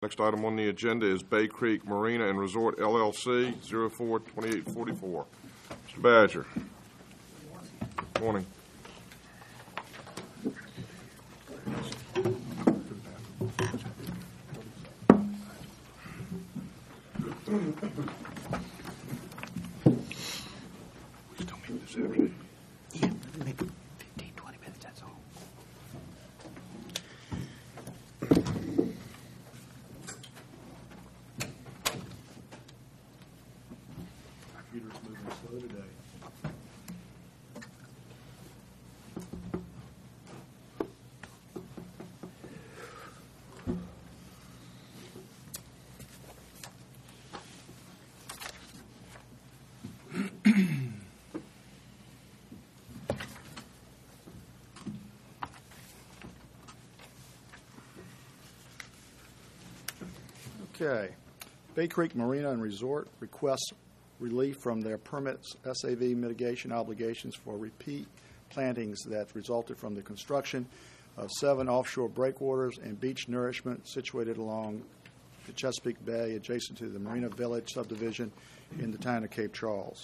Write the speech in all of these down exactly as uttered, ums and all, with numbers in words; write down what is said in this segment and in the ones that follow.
Next item on the agenda is Bay Creek Marina and Resort L L C, zero four twenty-eight forty-four. Mister Badger. Good morning. We still meet this afternoon. Yeah, maybe fifteen, twenty minutes, that's all. Computer's moving slow today. Okay. Bay Creek Marina and Resort requests relief from their permits S A V mitigation obligations for repeat plantings that resulted from the construction of seven offshore breakwaters and beach nourishment situated along the Chesapeake Bay adjacent to the Marina Village subdivision in the town of Cape Charles.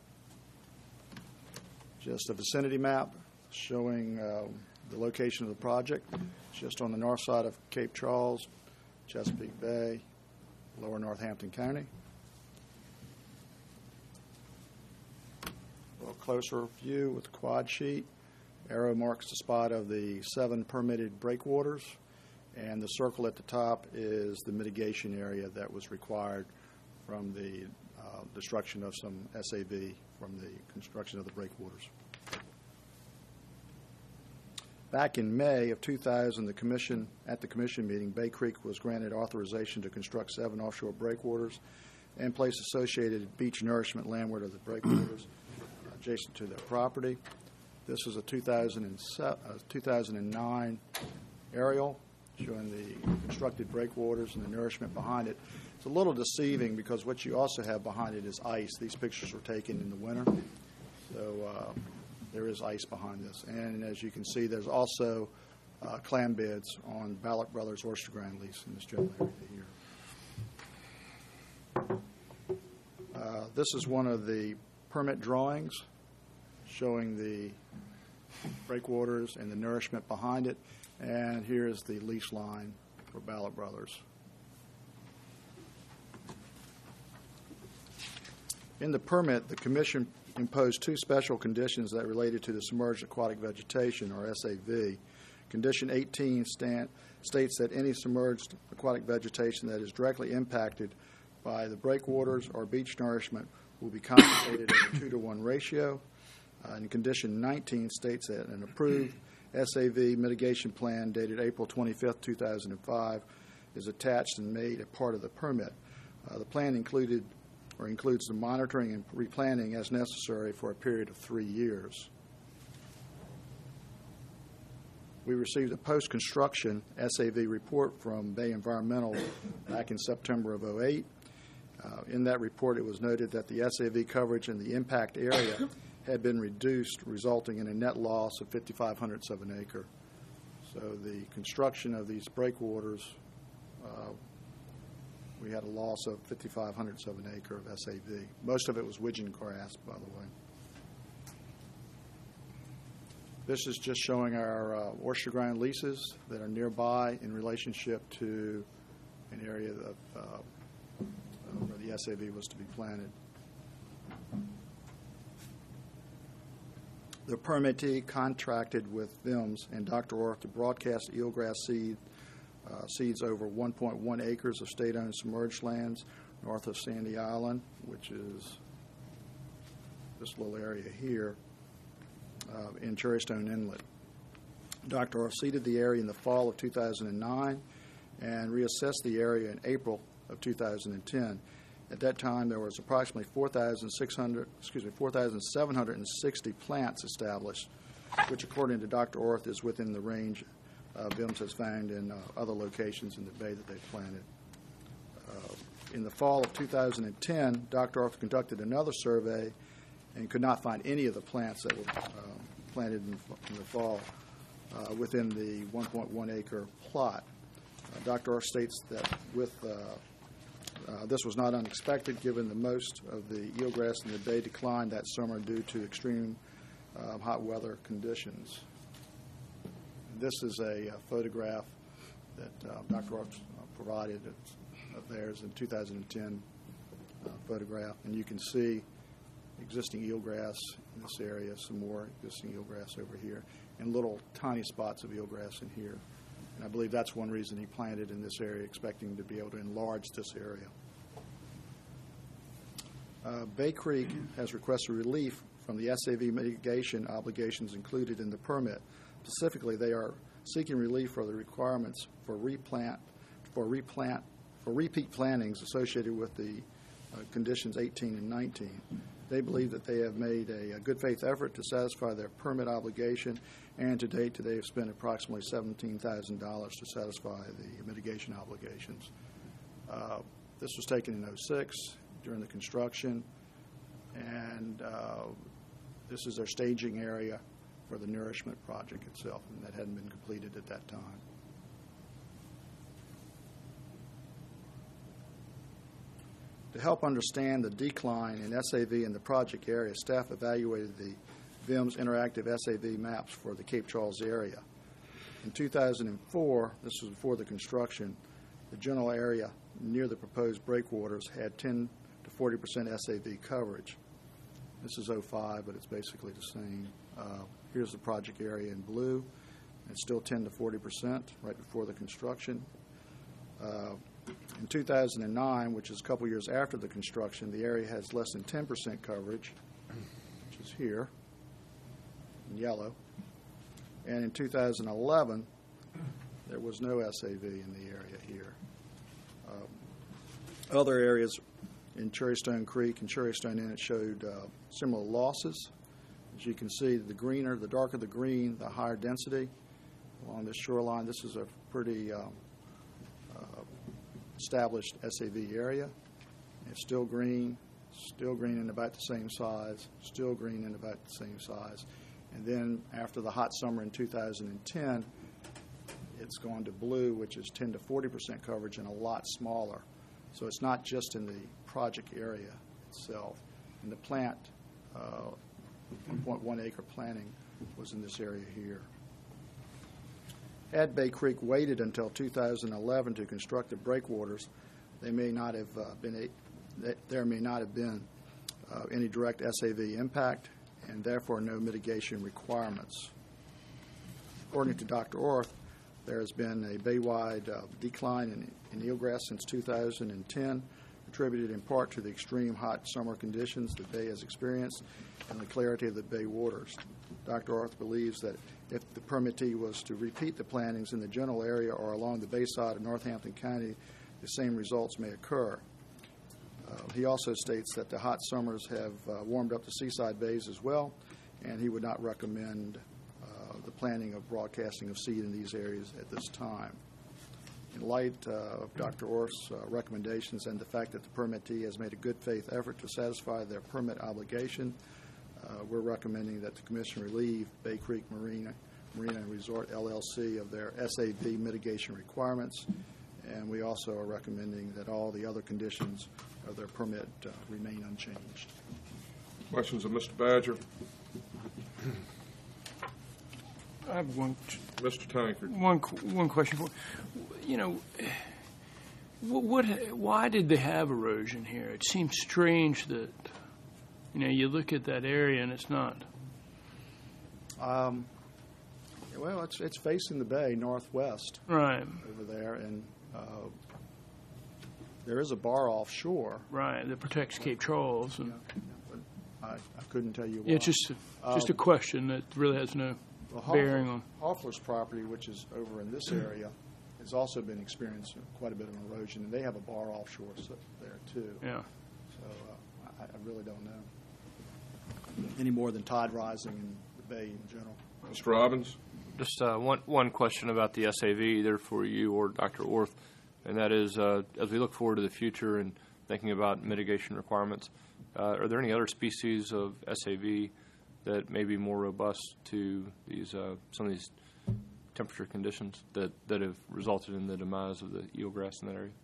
Just a vicinity map showing uh, the location of the project, just on the north side of Cape Charles, Chesapeake Bay, Lower Northampton County. A little closer view with the quad sheet. Arrow marks the spot of the seven permitted breakwaters, and the circle at the top is the mitigation area that was required from the uh, destruction of some S A V from the construction of the breakwaters. Back in May of two thousand, the commission, at the commission meeting, Bay Creek was granted authorization to construct seven offshore breakwaters and place associated beach nourishment landward of the breakwaters adjacent to their property. This is a two thousand nine aerial showing the constructed breakwaters and the nourishment behind it. It's a little deceiving because what you also have behind it is ice. These pictures were taken in the winter, so uh, there is ice behind this. And as you can see, there's also uh, clam beds on Ballot Brothers oyster ground lease in this general area here. Uh, this is one of the permit drawings showing the breakwaters and the nourishment behind it. And here is the lease line for Ballot Brothers. In the permit, the commission imposed two special conditions that related to the submerged aquatic vegetation, or S A V. Condition eighteen stand, states that any submerged aquatic vegetation that is directly impacted by the breakwaters or beach nourishment will be compensated at a two to one ratio. Uh, and condition nineteen states that an approved S A V mitigation plan dated April twenty-fifth, two thousand five is attached and made a part of the permit. Uh, the plan included or includes the monitoring and replanting as necessary for a period of three years. We received a post-construction S A V report from Bay Environmental back in September of oh eight. Uh, in that report, it was noted that the S A V coverage in the impact area had been reduced, resulting in a net loss of fifty-five hundredths of an acre. So the construction of these breakwaters, uh, we had a loss of fifty-five hundredths of an acre of S A V. Most of it was widgeon grass, by the way. This is just showing our uh, oyster ground leases that are nearby in relationship to an area of, uh, where the S A V was to be planted. The permittee contracted with V I M S and Doctor Orth to broadcast eelgrass seed Uh, seeds over one point one acres of state-owned submerged lands north of Sandy Island, which is this little area here uh, in Cherrystone Inlet. Doctor Orth seeded the area in the fall of two thousand nine and reassessed the area in April of two thousand ten. At that time, there was approximately four thousand six hundred, excuse me, four thousand seven hundred sixty plants established, which, according to Doctor Orth, is within the range Uh, V I M S has found in uh, other locations in the bay that they've planted. Uh, in the fall of two thousand ten, Doctor Orth conducted another survey and could not find any of the plants that were uh, planted in, in the fall uh, within the one point one acre plot. Uh, Doctor Orth states that with uh, uh, this was not unexpected, given the most of the eelgrass in the bay declined that summer due to extreme uh, hot weather conditions. This is a uh, photograph that uh, Doctor Orth uh, provided of theirs in two thousand ten uh, photograph, and you can see existing eelgrass in this area, some more existing eelgrass over here, and little tiny spots of eelgrass in here. And I believe that's one reason he planted in this area, expecting to be able to enlarge this area. Uh, Bay Creek has requested relief from the S A V mitigation obligations included in the permit. Specifically, they are seeking relief for the requirements for replant, for replant, for repeat plantings associated with the uh, conditions eighteen and nineteen. They believe that they have made a, a good faith effort to satisfy their permit obligation, and to date, they have spent approximately seventeen thousand dollars to satisfy the mitigation obligations. Uh, this was taken in oh six during the construction, and uh, this is their staging area for the nourishment project itself, and that hadn't been completed at that time. To help understand the decline in S A V in the project area, staff evaluated the V I M's interactive S A V maps for the Cape Charles area. In two thousand four, this was before the construction, the general area near the proposed breakwaters had ten to forty percent S A V coverage. This is oh five, but it's basically the same. Uh, here's the project area in blue. It's still ten to forty percent right before the construction. Uh, In two thousand nine, which is a couple years after the construction, the area has less than ten percent coverage, which is here in yellow. And in two thousand eleven, there was no S A V in the area here. Um, other areas in Cherrystone Creek and Cherrystone Inlet showed uh, similar losses. As you can see, the greener, the darker the green, the higher density along this shoreline. This is a pretty um, uh, established S A V area. It's still green, still green in about the same size, still green in about the same size. And then after the hot summer in two thousand ten, it's gone to blue, which is ten to forty percent coverage and a lot smaller. So it's not just in the project area itself. And the plant, uh, one point one acre planting was in this area here. Had Bay Creek waited until two thousand eleven to construct the breakwaters, they may not have uh, been a, there may not have been uh, any direct S A V impact, and therefore no mitigation requirements. According to Doctor Orth, there has been a bay-wide uh, decline in, in eelgrass since two thousand ten, attributed in part to the extreme hot summer conditions the bay has experienced and the clarity of the bay waters. Doctor Orth believes that if the permittee was to repeat the plantings in the general area or along the bay side of Northampton County, the same results may occur. Uh, he also states that the hot summers have uh, warmed up the seaside bays as well, and he would not recommend uh, the planting of broadcasting of seed in these areas at this time. In light uh, of Doctor Orth's uh, recommendations and the fact that the permittee has made a good faith effort to satisfy their permit obligation, uh, we're recommending that the Commission relieve Bay Creek Marina, Marina and Resort L L C of their S A V mitigation requirements, and we also are recommending that all the other conditions of their permit uh, remain unchanged. Questions of Mister Badger? I have one, Mister Tankard. one, one question for you. Know, what, what, why did they have erosion here? It seems strange that, you know, you look at that area and it's not. Um, well, it's it's facing the bay northwest, Right. over there, and uh, there is a bar offshore. Right, that protects Cape Charles. And But I, I couldn't tell you why. it's just a, just a question that really has no Well, bearing Hoffler's, on. Hoffler's property, which is over in this area, has also been experiencing quite a bit of erosion, and they have a bar offshore so- there too. Yeah. So uh, I, I really don't know any more than tide rising in the bay in general. Mister Robbins? Just uh, one one question about the S A V, either for you or Doctor Orth, and that is, uh, as we look forward to the future and thinking about mitigation requirements, uh, are there any other species of S A V that may be more robust to these uh, some of these temperature conditions that, that have resulted in the demise of the eelgrass in that area?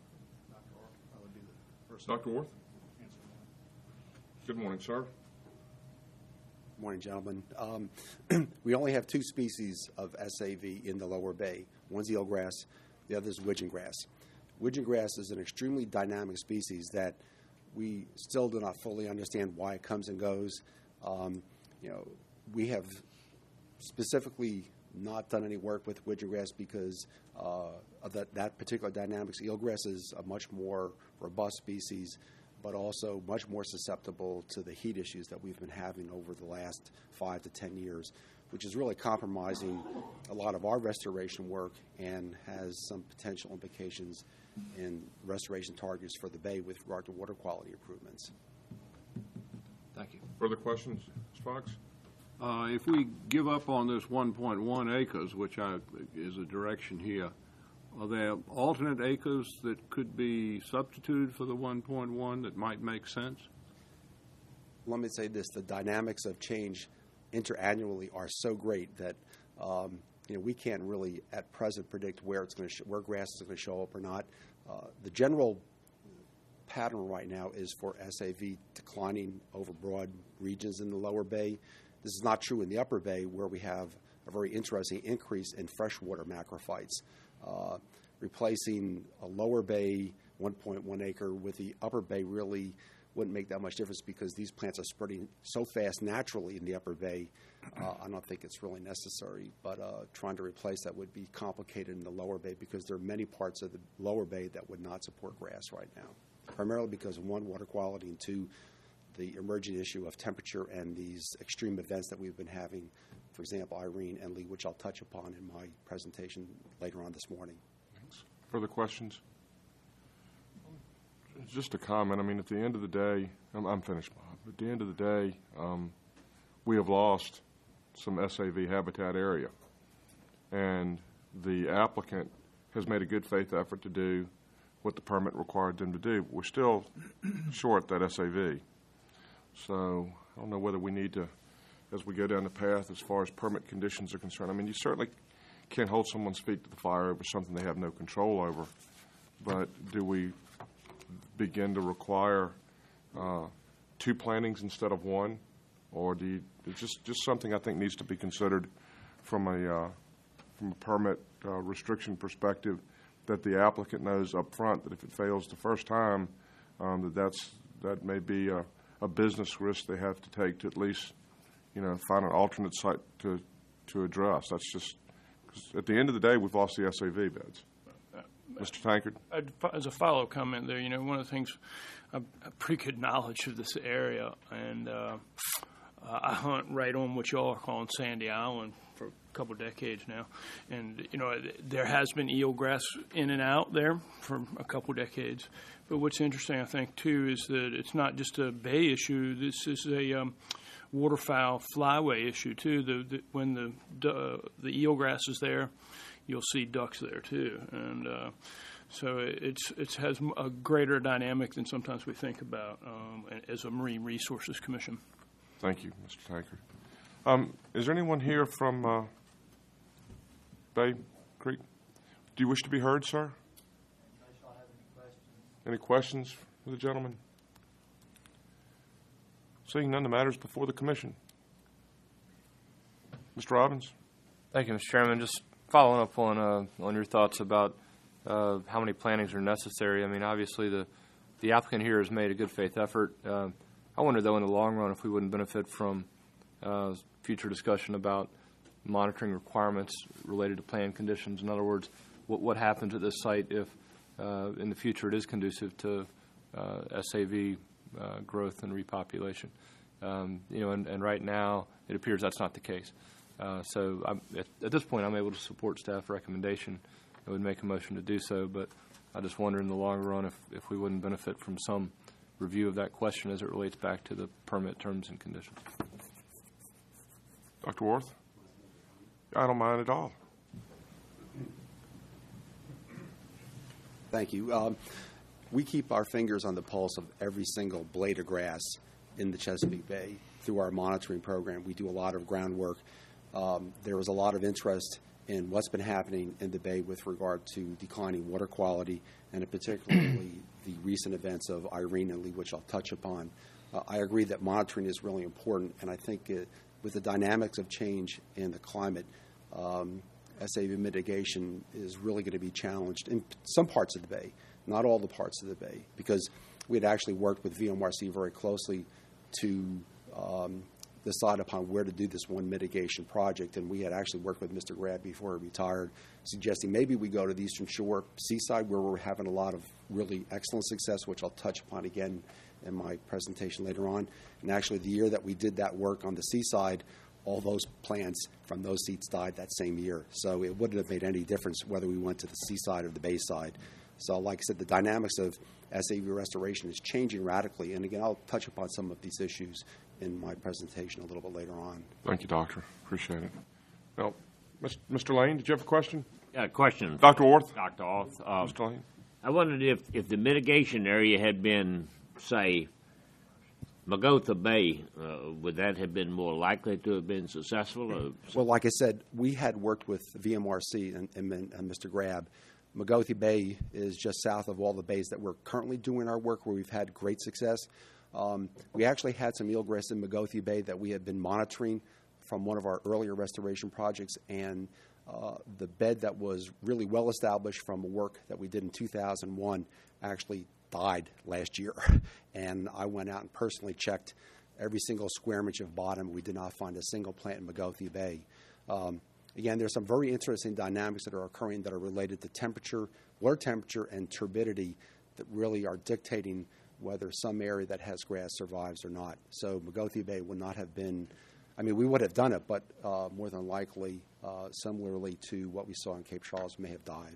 Doctor Orth? Good morning, sir. Morning, gentlemen. Um, we only have two species of S A V in the lower bay. One's eelgrass, the other is widgeon grass. Widgeon grass is an extremely dynamic species that we still do not fully understand why it comes and goes. Um, you know, we have specifically not done any work with widgeon grass because uh, of that, that particular dynamics. Eelgrass is a much more robust species, but also much more susceptible to the heat issues that we've been having over the last five to ten years, which is really compromising a lot of our restoration work and has some potential implications in restoration targets for the bay with regard to water quality improvements. Thank you. Further questions, Miz Fox? Uh, if we give up on this one point one acres, which I, is a direction here, are there alternate acres that could be substituted for the one point one that might make sense? Let me say this, the dynamics of change interannually are so great that um, you know, we can't really at present predict where it's going to sh- where grass is going to show up or not. Uh, the general pattern right now is for S A V declining over broad regions in the lower bay. This is not true in the upper bay, where we have a very interesting increase in freshwater macrophytes. Uh, replacing a lower bay one point one acre with the upper bay really wouldn't make that much difference because these plants are spreading so fast naturally in the upper bay. Uh, I don't think it's really necessary, but uh, trying to replace that would be complicated in the lower bay because there are many parts of the lower bay that would not support grass right now, primarily because of, one, water quality, and two, the emerging issue of temperature and these extreme events that we've been having, for example, Irene and Lee, which I'll touch upon in my presentation later on this morning. Thanks. Further questions? Just a comment. I mean, at the end of the day, I'm, I'm finished, Bob. At the end of the day, um, we have lost some S A V habitat area, and the applicant has made a good faith effort to do what the permit required them to do. We're still short that S A V. So I don't know whether we need to, as we go down the path as far as permit conditions are concerned. I mean, you certainly can't hold someone's feet to the fire over something they have no control over, but do we begin to require uh, two plantings instead of one, or do you, it's just just something I think needs to be considered from a uh, from a permit uh, restriction perspective, that the applicant knows up front that if it fails the first time, um, that that's that may be a, a business risk they have to take to at least, you know, find an alternate site to to address. That's just, 'cause at the end of the day, we've lost the S A V beds. Mister Tankard? As a follow-up comment there, you know, one of the things, I've pretty good knowledge of this area, and uh, I hunt right on what y'all are calling Sandy Island for a couple of decades now. And, you know, there has been eelgrass in and out there for a couple of decades. But what's interesting, I think, too, is that it's not just a bay issue. This is a um, waterfowl flyway issue, too. The, the, when the, uh, the eelgrass is there, you'll see ducks there too, and uh, so it's it has a greater dynamic than sometimes we think about um, as a Marine Resources Commission. Thank you, Mister Tankard. Um, is there anyone here from uh, Bay Creek? Do you wish to be heard, sir? Any questions for the gentleman? Seeing none, the matter is before the commission. Mister Robbins? Thank you, Mister Chairman. Just following up on uh, on your thoughts about uh, how many plantings are necessary. I mean, obviously the the applicant here has made a good faith effort. Uh, I wonder, though, in the long run, if we wouldn't benefit from uh, future discussion about monitoring requirements related to plan conditions. In other words, what what happens at this site if uh, in the future it is conducive to uh, S A V uh, growth and repopulation. Um, you know, and, and right now it appears that's not the case. Uh, so I'm, at, at this point, I'm able to support staff recommendation. I would make a motion to do so, but I just wonder in the long run if, if we wouldn't benefit from some review of that question as it relates back to the permit terms and conditions. Doctor Worth? I don't mind at all. Thank you. Um, we keep our fingers on the pulse of every single blade of grass in the Chesapeake Bay through our monitoring program. We do a lot of groundwork. Um, there was a lot of interest in what's been happening in the Bay with regard to declining water quality, and particularly the recent events of Irene and Lee, which I'll touch upon. Uh, I agree that monitoring is really important, and I think uh, with the dynamics of change in the climate, um, S A V mitigation is really going to be challenged in some parts of the Bay, not all the parts of the Bay, because we had actually worked with V M R C very closely to um, decide upon where to do this one mitigation project, and we had actually worked with Mister Grab before he retired, suggesting maybe we go to the Eastern Shore Seaside, where we're having a lot of really excellent success, which I'll touch upon again in my presentation later on. And actually, the year that we did that work on the Seaside, all those plants from those seats died that same year. So it wouldn't have made any difference whether we went to the Seaside or the Bayside. So like I said, the dynamics of S A V restoration is changing radically. And again, I'll touch upon some of these issues in my presentation a little bit later on. Thank you, Doctor. Appreciate it. Now, Mister Lane, did you have a question? Yeah, question. Doctor Orth? Doctor Orth. Uh, Mister Lane? I wondered if, if the mitigation area had been, say, Magotha Bay, uh, would that have been more likely to have been successful? Or? Well, like I said, we had worked with V M R C and, and, and Mister Grab. Magotha Bay is just south of all the bays that we're currently doing our work, where we've had great success. Um, we actually had some eelgrass in Magotha Bay that we had been monitoring from one of our earlier restoration projects, and uh, the bed that was really well established from work that we did in two thousand one actually died last year. And I went out and personally checked every single square inch of bottom. We did not find a single plant in Magotha Bay. Um, again, there's some very interesting dynamics that are occurring that are related to temperature, water temperature, and turbidity that really are dictating whether some area that has grass survives or not. So Magotha Bay would not have been, I mean, we would have done it, but uh, more than likely, uh, similarly to what we saw in Cape Charles, may have died.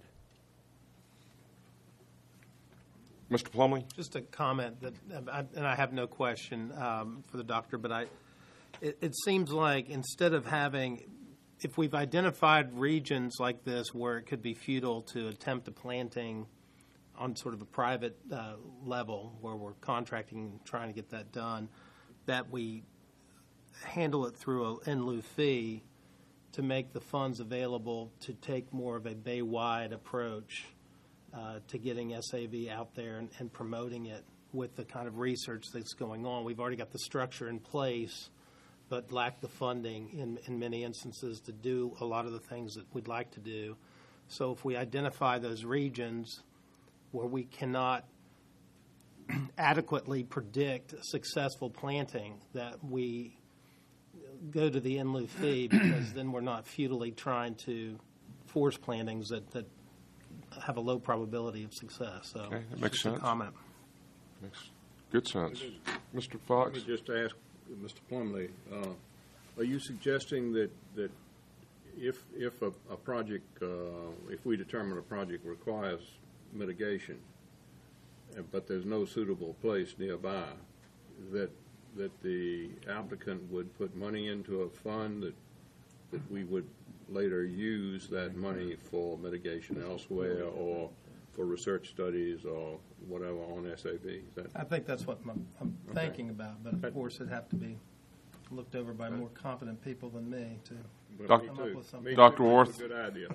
Mister Plumley? Just a comment that, and I have no question um, for the doctor, but I, it, it seems like instead of having, if we've identified regions like this where it could be futile to attempt a planting on sort of a private uh, level where we're contracting and trying to get that done, that we handle it through an in lieu fee to make the funds available to take more of a bay-wide approach uh, to getting S A V out there and, and promoting it with the kind of research that's going on. We've already got the structure in place, but lack the funding in, in many instances to do a lot of the things that we'd like to do. So if we identify those regions where we cannot adequately predict successful planting, that we go to the in lieu fee, because then we're not futilely trying to force plantings that, that have a low probability of success. So Okay, that makes just a sense. comment. Makes good sense. Mister Let Fox? me just ask Mister Plumley, uh, are you suggesting that, that if, if a, a project, uh, if we determine a project requires mitigation, uh, but there's no suitable place nearby, that that the applicant would put money into a fund that that we would later use that money for mitigation elsewhere or for research studies or whatever on S A V? Is that I think that's what I'm, I'm Okay. thinking about, but of course it'd have to be looked over by more competent people than me to Well, Doc- me come up too. with something. Me too. Doctor That's Orth? a good idea.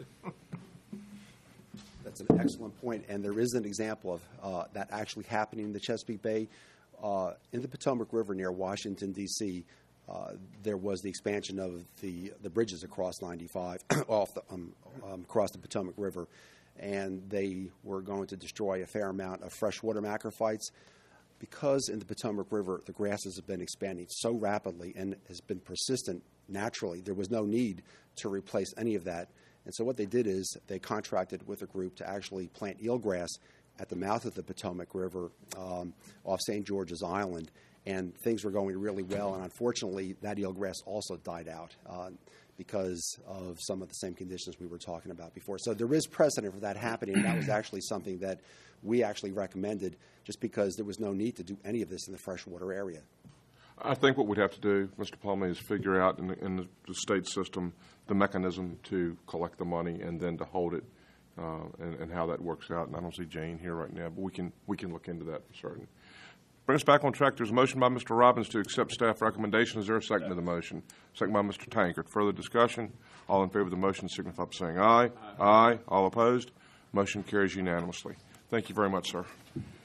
That's an excellent point, and there is an example of uh, that actually happening in the Chesapeake Bay. Uh, in the Potomac River near Washington, D C, uh, there was the expansion of the, the bridges across ninety-five, off the, um, um, across the Potomac River, and they were going to destroy a fair amount of freshwater macrophytes. Because in the Potomac River, the grasses have been expanding so rapidly and has been persistent naturally, there was no need to replace any of that. And so what they did is they contracted with a group to actually plant eelgrass at the mouth of the Potomac River um, off Saint George's Island, and things were going really well. And unfortunately, that eelgrass also died out uh, because of some of the same conditions we were talking about before. So there is precedent for that happening, and that was actually something that we actually recommended just because there was no need to do any of this in the freshwater area. I think what we'd have to do, Mister Plumley, is figure out in the, in the, the state system the mechanism to collect the money and then to hold it, uh, and, and how that works out. And I don't see Jane here right now, but we can we can look into that for certain. Bring us back on track. There's a motion by Mister Robbins to accept staff recommendation. Is there a second to the motion? Second by Mister Tankard. Further discussion? All in favor of the motion signify by saying aye. Aye. Aye. All opposed? Motion carries unanimously. Thank you very much, sir.